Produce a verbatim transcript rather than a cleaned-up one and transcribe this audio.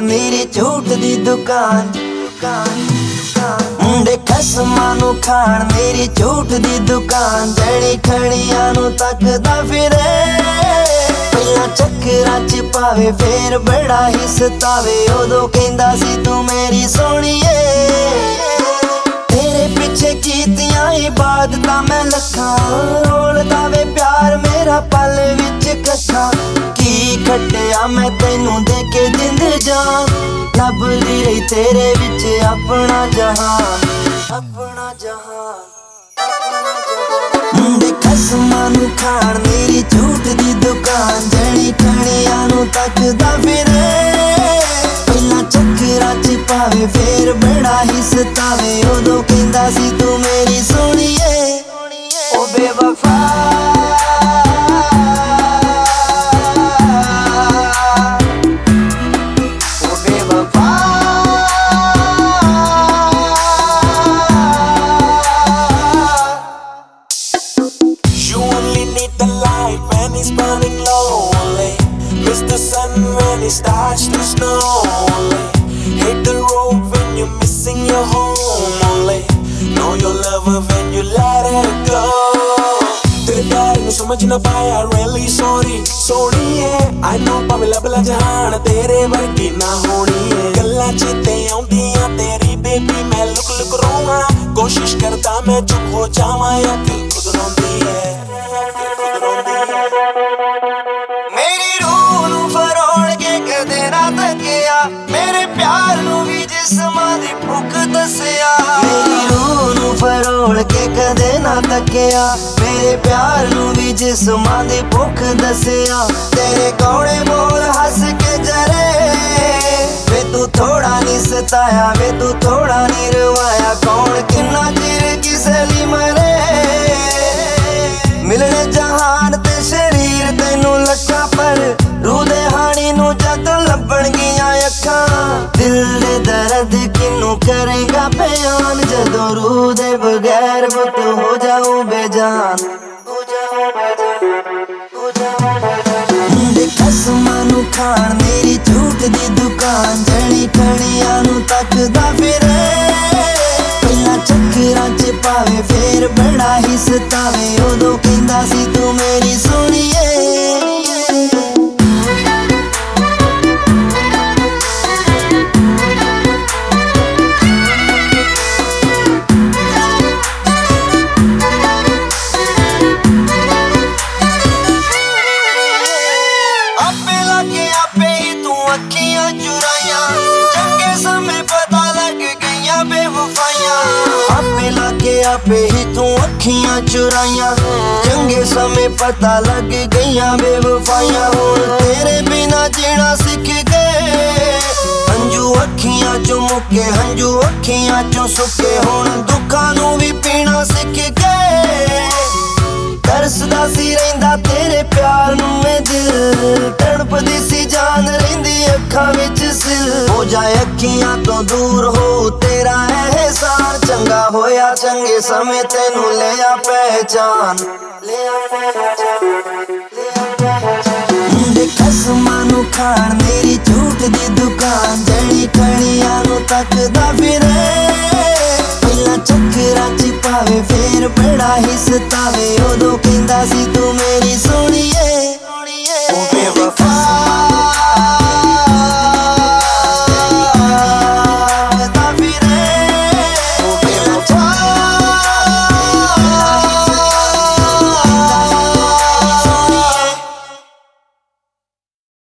मेरी झूठ दी दुकान। मुंडे खसमां नू खाण मेरी झूठ दी दुकान। जड़ी खड़ियां नू तकदा फिरे, पहला चक्करां च पावे फिर बड़ा ही सतावे। उदों कहंदा सी तू मेरी सोहणीए, तेरे पिछे कीतियां इबादतां मैं लखां। रोलदा वे प्यार मेरा पल विच कट्ठा, की खट्टिया मैं तैनू दे के जिंद जान। लभदी रही तेरे विच अपना जहान, अपना जहान, अपना जहान। मुंडे खसमां नू खाण मेरी झूठ दी दुकान। जड़ी खड़ियां नू तकदा फिरे, पहला चक्करां च पावे फिर बड़ा ही सतावे। उदों कहंदा सी तू मेरी सोहणीए, ओ बेवफा It's burning lonely, miss the sun when it starts to snow only. Hate the road when you're missing your home only. Know your lover when you let it go. तेरे प्यार नू समझ ना पाया, really sorry, sorry है। I know भावें लभ ला जहान तेरे वर्गी ना होनी है। गल्लां चेते आउंदियां तेरी बेबी मैं लुक लुक रोवां। कोशिश करदा मैं चुप हो जावां, या दिल खुद रोंदी है। मेरी रूह नू फरोल के कदे ना तकिया, मेरे प्यार नू भी जिस्मां दी भुख दसिया। मेरी रूह नू फरोल के कदे ना तकिया, मेरे प्यार नू भी जिस्मां दी भुख दसिया। तेरे कौड़े बोल हस के जरे, वे तू थोड़ा नी सताया, वे तू थोड़ा नी रवाया। कौन किन्ना चिर किसे ली मरे, मिलने जहान ते शरीर तैनू लखा। पर रूह दे हानी नू जद लभण गियां अखां। दिल दे दर्द किनू करेगा बयान, जदों रूह दे बगैर बुत हो जाऊं बेजान, हो जाऊं बेजान, हो जाऊं बेजान। मुंडे खसमां नू खाण मेरी झूठ दी दुकान। जड़ी खड़ियां नू तकदा फिरे, पहला चक्करां च पावे फिर बड़ा ही सतावे। उदों कहंदा सी तू मेरी सोहणीए। आपे लागे आपे ही तू अखियां चुराइयां, चंगे समय पता लग गईयां बेवफाइयां। आपे लागे आपे ही तू अखियां चुराइयां, चंगे समय पता लग गईयां बेवफाइयां। हुण तेरे बिना जीना सीख गए, हंजू अखियां चों मुके, हंजू अखियां चों सुके। हुण दुखां नू भी पीना सीख गए, तरसदा सी रहिंदा तेरे प्यार नू मैं दिल। तड़पदी सी जान रहिंदी अखां विच सिल। हो जाए अखियां तो दूर हो तेरा एहसान, चंगा होया चंगे समय तैनू लिया पहचान, लिया पहचान, लिया पहचान। मुंडे खसमां नू खाण मेरी झूठ दी दुकान। जड़ी खड़ियां नू तकदा फिरे, पहला चक्करां च पावे फिर बड़ा ही सतावे। उदों कहंदा सी तू मेरी सोहणीए।